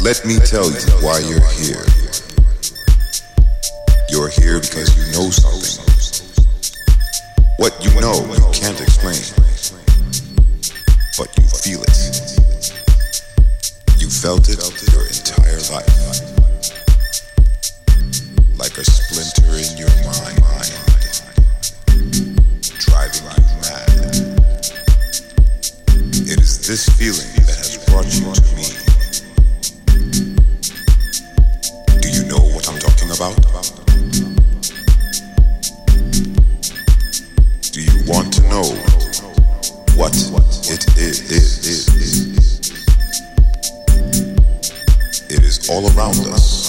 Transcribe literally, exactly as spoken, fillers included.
Let me tell you why you're here. You're here because you know something. What you know you can't explain, but you feel it. You felt it your entire life, like a splinter in your mind, driving you mad. It is this feeling that has brought you to me. Do you know what I'm talking about? Do you want to know what it is? It is all around us.